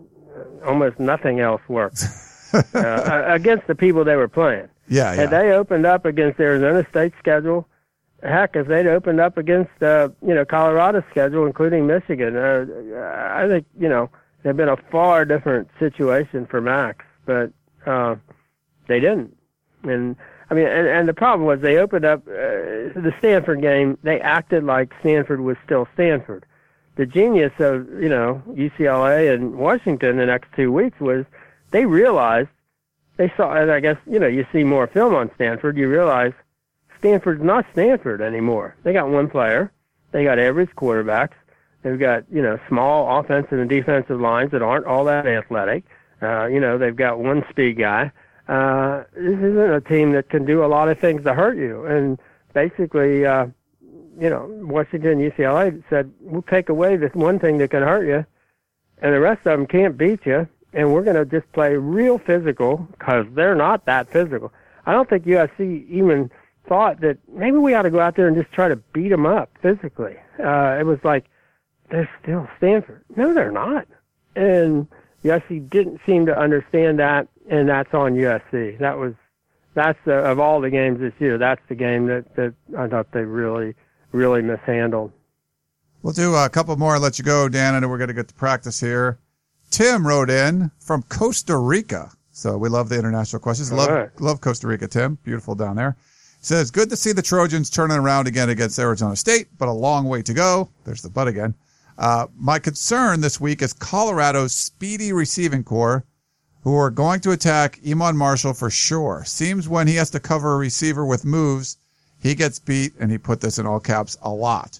Almost nothing else works uh, against the people they were playing. Yeah, yeah. Had they opened up against Arizona State's schedule, heck, if they'd opened up against, uh, you know, Colorado's schedule, including Michigan, uh, I think, you know, it'd been a far different situation for Max, but, uh, they didn't. And, I mean, and, and the problem was they opened up, uh, the Stanford game, they acted like Stanford was still Stanford. The genius of, you know, U C L A and Washington the next two weeks was they realized, they saw, and I guess, you know, you see more film on Stanford, you realize, Stanford's not Stanford anymore. They got one player. They got average quarterbacks. They've got, you know, small offensive and defensive lines that aren't all that athletic. Uh, you know, they've got one speed guy. Uh, this isn't a team that can do a lot of things to hurt you. And basically, uh, you know, Washington and U C L A said, we'll take away this one thing that can hurt you, and the rest of them can't beat you, and we're going to just play real physical because they're not that physical. I don't think U S C even thought that maybe we ought to go out there and just try to beat them up physically. Uh, it was like, they're still Stanford. No, they're not. And U S C didn't seem to understand that, and that's on U S C. That was, that's the, of all the games this year, that's the game that, that I thought they really, really mishandled. We'll do a couple more and let you go, Dan. I know we're going to get to practice here. Tim wrote in from Costa Rica. So we love the international questions. Love, right. love Costa Rica, Tim. Beautiful down there. Says, good to see the Trojans turning around again against Arizona State, but a long way to go. There's the but again. Uh, my concern this week is Colorado's speedy receiving corps, who are going to attack Iman Marshall for sure. Seems when he has to cover a receiver with moves, he gets beat, and he put this in all caps, a lot.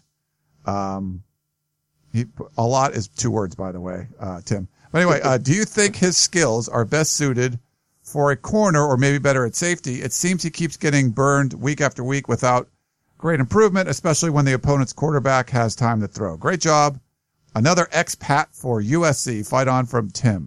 Um, he, a lot is two words, by the way, uh, Tim. But anyway, uh, do you think his skills are best suited for a corner, or maybe better at safety? It seems he keeps getting burned week after week without great improvement, especially when the opponent's quarterback has time to throw. Great job. Another expat for U S C. Fight on from Tim.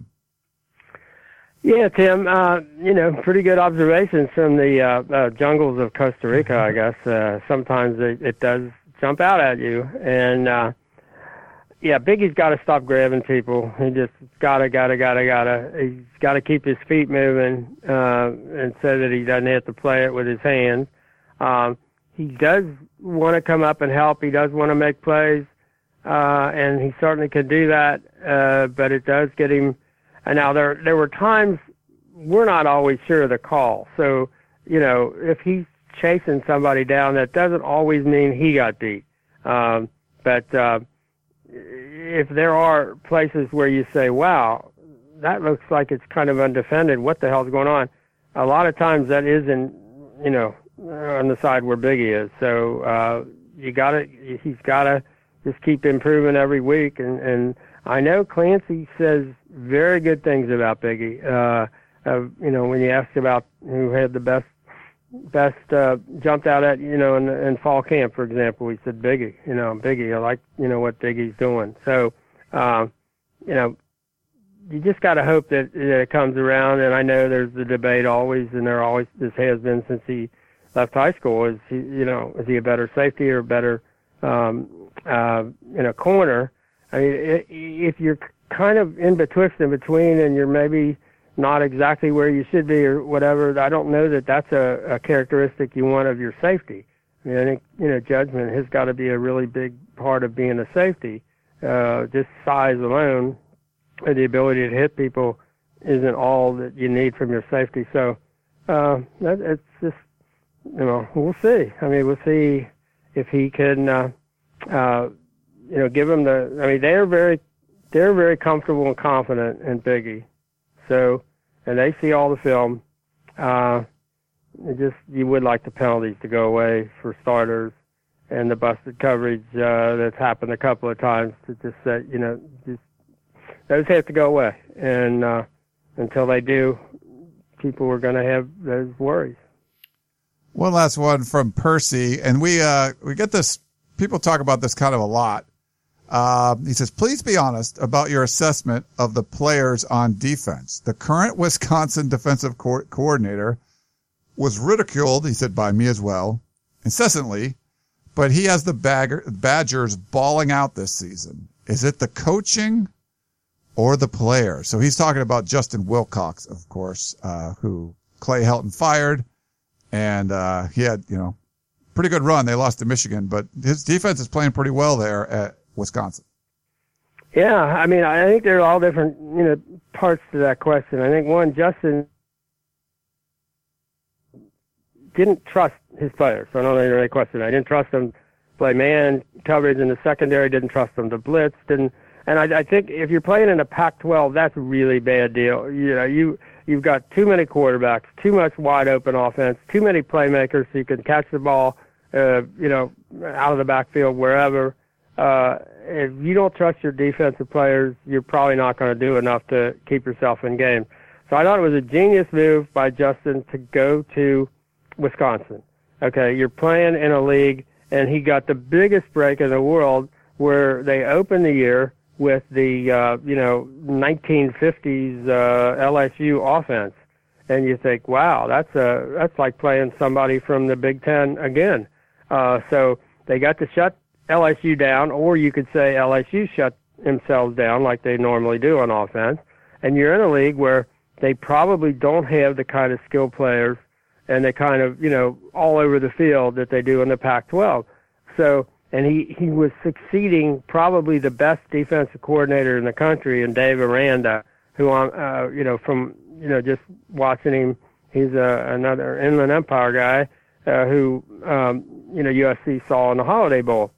Yeah, Tim, uh, you know, pretty good observations from the uh, uh, jungles of Costa Rica, I guess. Uh, sometimes it, it does jump out at you. And, uh, yeah, Biggie's got to stop grabbing people. He just gotta, gotta, gotta, gotta. He's got to keep his feet moving, uh, and so that he doesn't have to play it with his hands. Um, he does want to come up and help. He does want to make plays, uh, and he certainly could do that. Uh, but it does get him. And now there, there were times we're not always sure of the call. So you know, if he's chasing somebody down, that doesn't always mean he got beat. Um, but uh, if there are places where you say, wow, that looks like it's kind of undefended, what the hell's going on? A lot of times that isn't, you know, on the side where Biggie is. So uh, you gotta, he's got to just keep improving every week. And, and I know Clancy says very good things about Biggie. Uh, uh, you know, when you ask about who had the best, best uh, jumped out at, you know, in, in fall camp, for example, he said Biggie. You know, Biggie. I like, you know, what Biggie's doing. So, uh, you know, you just got to hope that, that it comes around. And I know there's the debate always, and there always this has been since he left high school. Is he, you know, is he a better safety or a better, um, uh, you know, corner? I mean, if you're kind of in betwixt and between, and you're maybe not exactly where you should be or whatever, I don't know that that's a, a characteristic you want of your safety. I mean, I think, you know, judgment has got to be a really big part of being a safety. Uh, just size alone, or the ability to hit people, isn't all that you need from your safety. So uh, that, it's just, you know, we'll see. I mean, we'll see if he can, uh, uh, you know, give him the. I mean, they're very, they're very comfortable and confident in Biggie. So, and they see all the film. Uh, it just, you would like the penalties to go away for starters, and the busted coverage uh, that's happened a couple of times to just say, you know, just those have to go away. And uh, until they do, people are going to have those worries. One last one from Percy, and we uh, we get this. People talk about this kind of a lot. Uh, he says, please be honest about your assessment of the players on defense. The current Wisconsin defensive co- coordinator was ridiculed, he said, by me as well, incessantly, but he has the bagger, Badgers balling out this season. Is it the coaching or the player? So he's talking about Justin Wilcox, of course, uh, who Clay Helton fired, and uh, he had, you know, pretty good run. They lost to Michigan, but his defense is playing pretty well there at Wisconsin. Yeah, I mean, I think there are all different, you know, parts to that question. I think one, Justin didn't trust his players. So I don't know any question. I didn't trust them to play man coverage in the secondary. Didn't trust them to blitz. Didn't, and I, I think if you're playing in a Pac twelve, that's a really bad deal. You know, you you've got too many quarterbacks, too much wide open offense, too many playmakers, so you can catch the ball, uh, you know, out of the backfield wherever. Uh, if you don't trust your defensive players, you're probably not going to do enough to keep yourself in game. So I thought it was a genius move by Justin to go to Wisconsin. Okay, you're playing in a league, and he got the biggest break in the world where they opened the year with the, uh, you know, nineteen fifties uh, L S U offense. And you think, wow, that's a, that's like playing somebody from the Big Ten again. Uh, so they got to shut L S U down, or you could say L S U shut themselves down like they normally do on offense. And you're in a league where they probably don't have the kind of skill players and they kind of, you know, all over the field that they do in the Pac twelve. So, and he, he was succeeding probably the best defensive coordinator in the country, in Dave Aranda, who, I'm, uh, you know, from, you know, just watching him, he's uh, another Inland Empire guy uh, who, um, you know, U S C saw in the Holiday Bowl.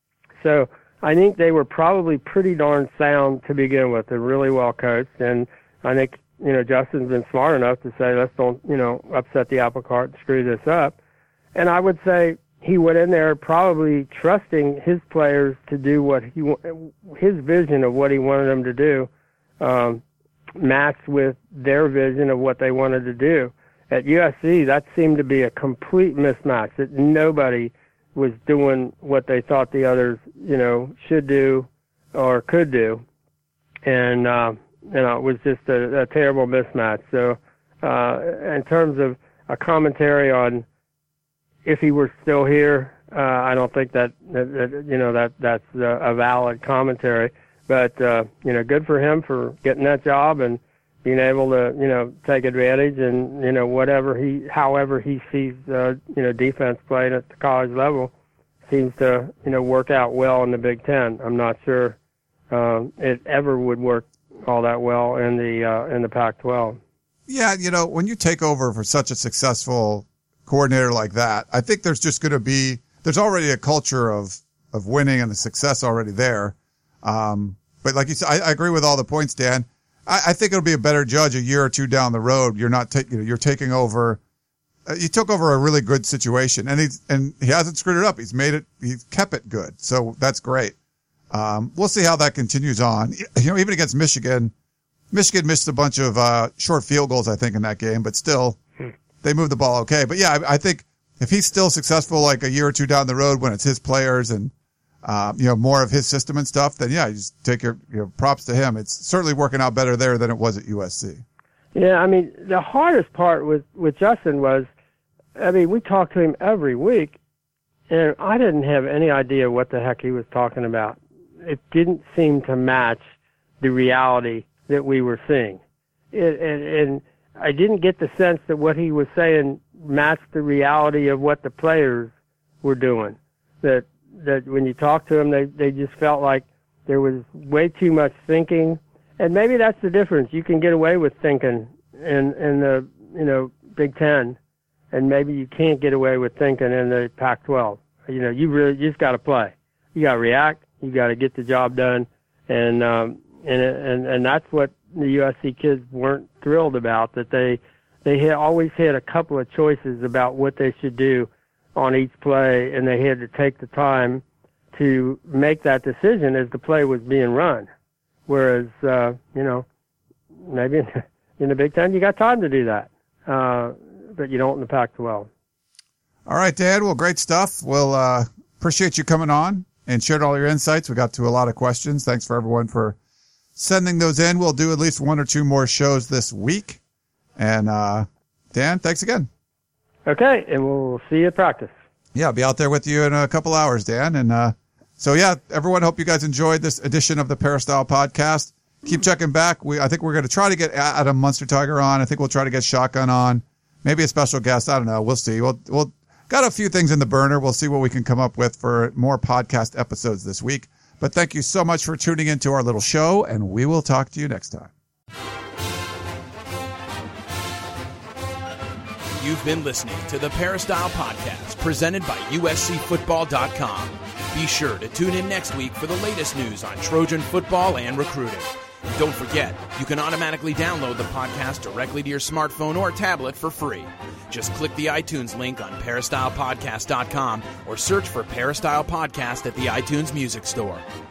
So I think they were probably pretty darn sound to begin with and really well coached. And I think, you know, Justin's been smart enough to say, let's don't, you know, upset the apple cart and screw this up. And I would say he went in there probably trusting his players to do what he, his vision of what he wanted them to do, um, matched with their vision of what they wanted to do. At U S C, that seemed to be a complete mismatch, that nobody was doing what they thought the others, you know, should do or could do. And, uh, you know, it was just a, a terrible mismatch. So, uh, in terms of a commentary on if he were still here, uh, I don't think that, that, that you know, that, that's a, a valid commentary. But, uh, you know, good for him for getting that job and being able to, you know, take advantage and, you know, whatever he, however he sees, uh, you know, defense playing at the college level seems to, you know, work out well in the Big Ten. I'm not sure um, it ever would work all that well in the uh, in the Pac twelve. Yeah, you know, when you take over for such a successful coordinator like that. I think there's just going to be, there's already a culture of, of winning and the success already there. Um, but like you said, I, I agree with all the points, Dan. I, I think it'll be a better judge a year or two down the road. You're not taking, you know, you're taking over, uh, you took over a really good situation, and he's, and he hasn't screwed it up. He's made it, he's kept it good. So that's great. Um, we'll see how that continues on. You know, even against Michigan, Michigan missed a bunch of, uh, short field goals, I think, in that game, but still, they moved the ball okay. But yeah, I, I think if he's still successful like a year or two down the road when it's his players and, um, you know, more of his system and stuff, then yeah, you just take your, you know, props to him. It's certainly working out better there than it was at U S C. Yeah, I mean, the hardest part with, with Justin was, I mean, we talked to him every week, and I didn't have any idea what the heck he was talking about. It didn't seem to match the reality that we were seeing. It, and, and I didn't get the sense that what he was saying matched the reality of what the players were doing. That that when you talk to them, they, they just felt like there was way too much thinking. And maybe that's the difference. You can get away with thinking in, in the, you know, Big Ten, and maybe you can't get away with thinking in the Pac twelve. You know, you really you just got to play. You got to react. You got to get the job done. And, um, and, and, and that's what the U S C kids weren't thrilled about, that they they had always had a couple of choices about what they should do on each play, and they had to take the time to make that decision as the play was being run. Whereas, uh, you know, maybe in the, in the Big Ten you got time to do that, uh, but you don't in the Pac twelve. All right, Dan. Well, great stuff. We'll uh, appreciate you coming on and shared all your insights. We got to a lot of questions. Thanks for everyone for sending those in. We'll do at least one or two more shows this week. And, uh, Dan, thanks again. Okay. And we'll see you at practice. Yeah. I'll be out there with you in a couple hours, Dan. And, uh, so yeah, everyone, hope you guys enjoyed this edition of the Peristyle podcast. Keep checking back. We, I think we're going to try to get Adam Munster Tiger on. I think we'll try to get Shotgun on, maybe a special guest. I don't know. We'll see. We'll, we'll got a few things in the burner. We'll see what we can come up with for more podcast episodes this week. But thank you so much for tuning into our little show, and we will talk to you next time. You've been listening to the Peristyle Podcast, presented by U S C Football dot com. Be sure to tune in next week for the latest news on Trojan football and recruiting. And don't forget, you can automatically download the podcast directly to your smartphone or tablet for free. Just click the iTunes link on Peristyle Podcast dot com or search for Peristyle Podcast at the iTunes Music Store.